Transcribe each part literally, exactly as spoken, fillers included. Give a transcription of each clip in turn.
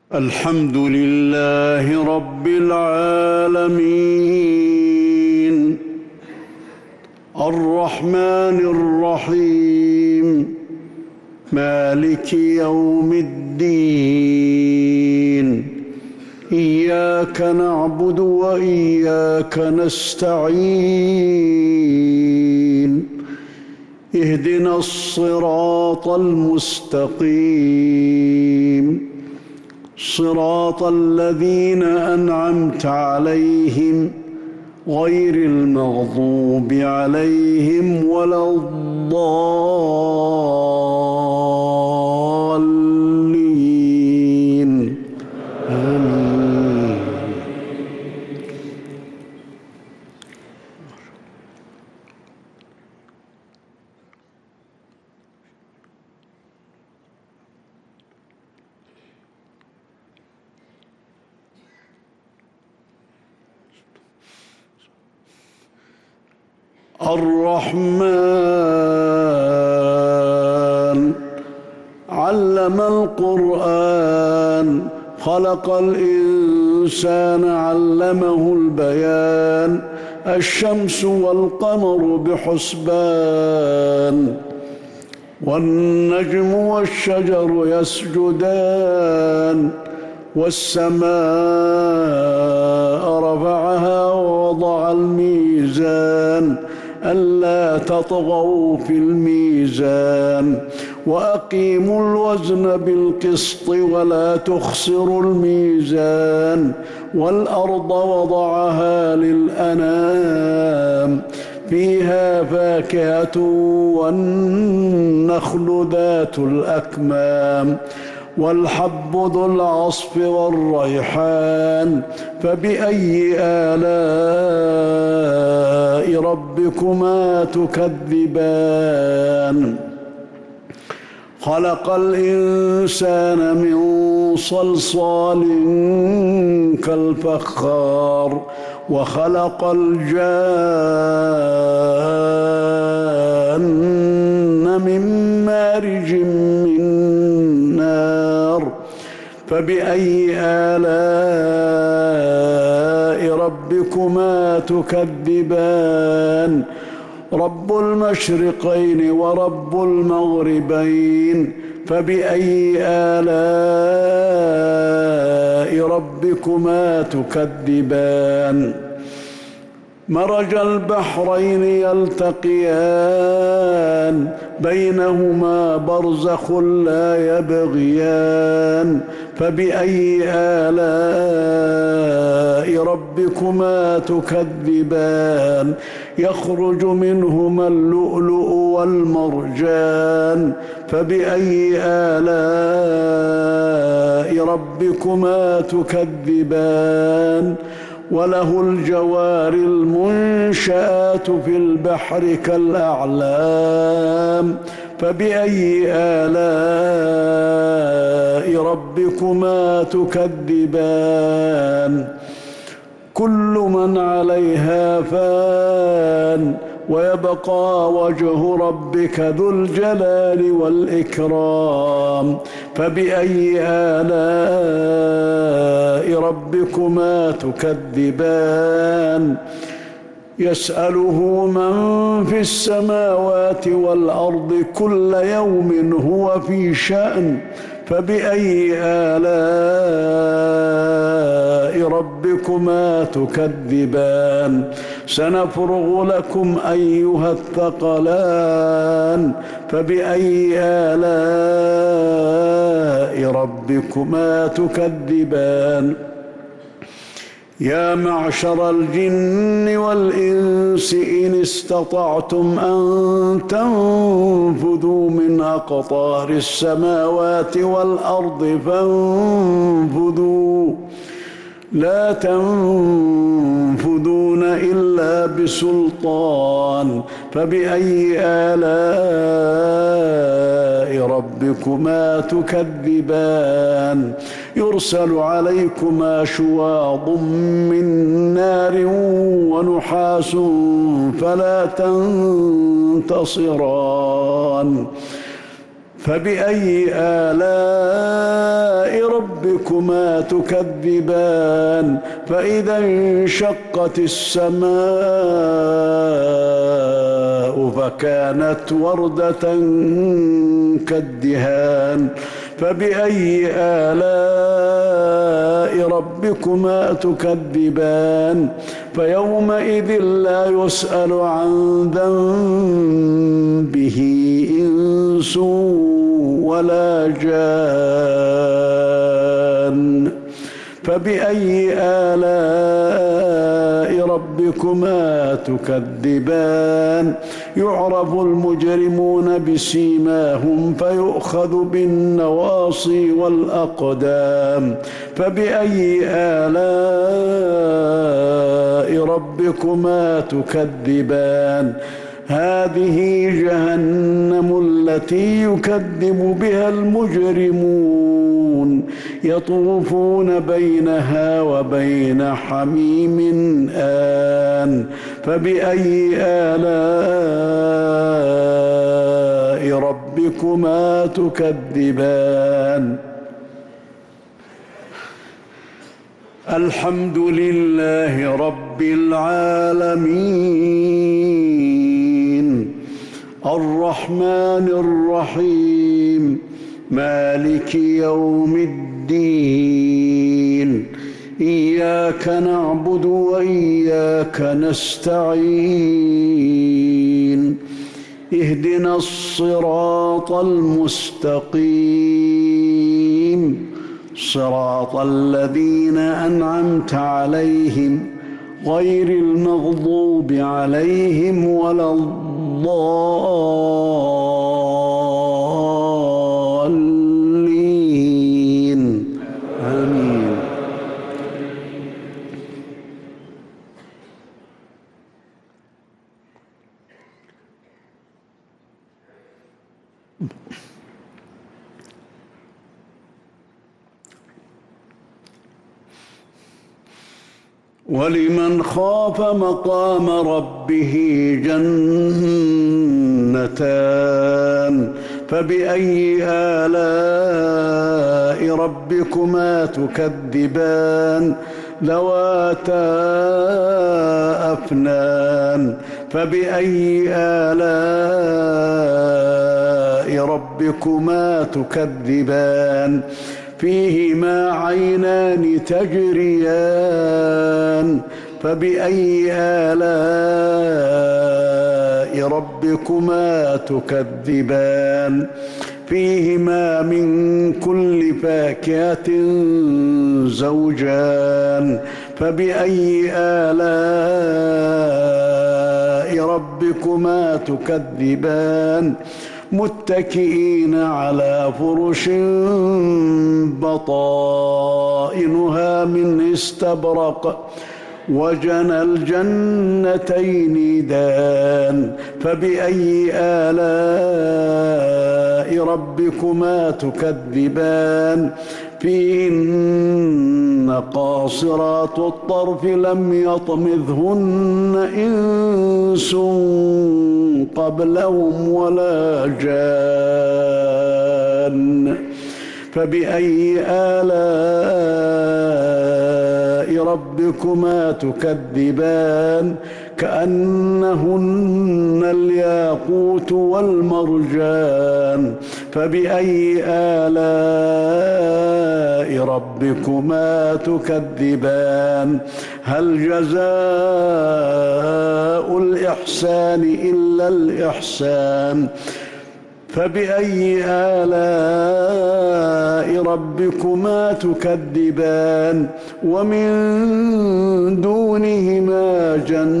الحمد لله رب العالمين الرحمن الرحيم مالك يوم الدين إياك نعبد وإياك نستعين اهدنا الصراط المستقيم صراط الذين أنعمت عليهم غير المغضوب عليهم ولا الضالين آمين. الرحمن علم القرآن خلق الإنسان علمه البيان الشمس والقمر بحسبان والنجم والشجر يسجدان والسماء رفعها ووضع الميزان ألا تطغوا في الميزان وأقيموا الوزن بالقسط ولا تخسروا الميزان والأرض وضعها للأنام فيها فاكهة والنخل ذات الأكمام والحب ذو العصف والريحان فبأي آلاء ربكما تكذبان خلق الإنسان من صلصال كالفخار وخلق الجان من مارج من نار فبأي آلاء ربكما تكذبان رب المشرقين ورب المغربين فبأي آلاء ربكما تكذبان مرج البحرين يلتقيان بينهما برزخ لا يبغيان فبأي آلاء ربكما تكذبان يخرج منهما اللؤلؤ والمرجان فبأي آلاء ربكما تكذبان وله الجوار المنشآت في البحر كالأعلام فبأي آلاء ربكما تكذبان كل من عليها فان ويبقى وجه ربك ذو الجلال والإكرام فبأي آلاء ربكما تكذبان يسأله من في السماوات والأرض كل يوم هو في شأن فبأي آلاء ربكما تكذبان سنفرغ لكم أيها الثقلان فبأي آلاء ربكما تكذبان يا معشر الجن والإنس إن استطعتم أن تنفذوا من أقطار السماوات والأرض فانفذوا لا تنفذون إلا بسلطان فبأي آلاء ربكما تكذبان يرسل عليكما شواظ من نار ونحاس فلا تنتصران فبأي آلاء ربكما ربكما تكذبان فإذا انشقت السماء فكانت وردة كالدهان فبأي آلاء ربكما تكذبان فيومئذ لا يسأل عن ذنبه إنس ولا جان فبأي آلاء ربكما تكذبان يعرف المجرمون بسيماهم فيؤخذ بالنواصي والأقدام فبأي آلاء ربكما تكذبان هذه جهنم التي يكذب بها المجرمون يطوفون بينها وبين حميم آن فبأي آلاء ربكما تكذبان الحمد لله رب العالمين الرحمن الرحيم مالك يوم الدين إياك نعبد وإياك نستعين اهدنا الصراط المستقيم صراط الذين أنعمت عليهم غير المغضوب عليهم ولا الضالين آمين. ولمن خاف مقام ربه جنتان فبأي آلاء ربكما تكذبان ذواتا أفنان فبأي آلاء ربكما تكذبان فيهما عينان تجريان فبأي آلاء ربكما تكذبان فيهما من كل فاكهة زوجان فبأي آلاء ربكما تكذبان متكئين على فرش بطائنها من استبرق وجنى الجنتين دان فبأي آلاء ربكما تكذبان فيهن قاصرات الطرف لم يطمثهن إنس قبلهم ولا جان فبأي آلاء ربكما تكذبان كأنهن الياقوت والمرجان فبأي آلاء ربكما تكذبان هل جزاء الإحسان إلا الإحسان فبأي آلاء ربكما تكذبان ومن دونهما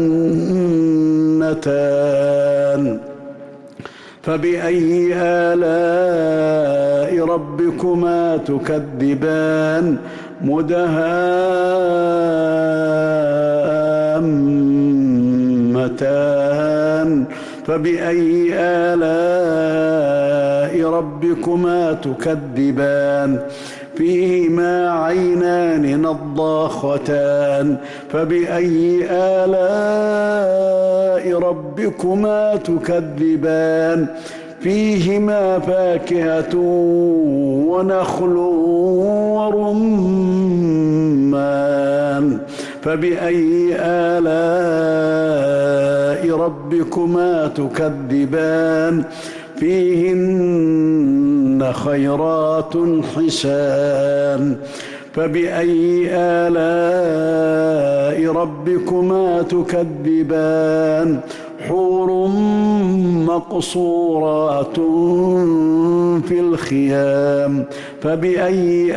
جنتان فبأي آلاء ربكما تكذبان مدهامتان فبأي آلاء ربكما تكذبان فيهما عينان نضاختان فبأي آلاء ربكما تكذبان فيهما فاكهة ونخل ورمان فبأي آلاء ربكما تكذبان فيهن خيرات حسان فبأي آلاء ربكما تكذبان حور مقصورات في الخيام فبأي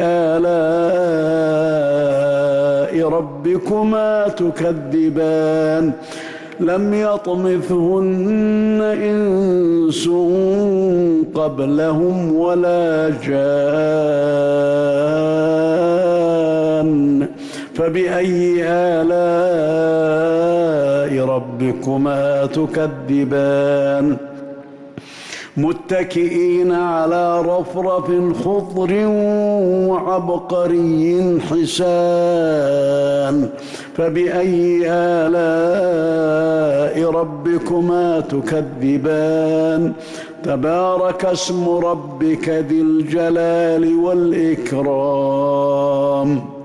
آلاء ربكما تكذبان لم يطمثهن إنس قبلهم ولا جان فبأي آلاء ربكما تكذبان متكئين على رفرف خضر وعبقري حسان فبأي آلاء ربكما تكذبان تبارك اسم ربك ذي الجلال والإكرام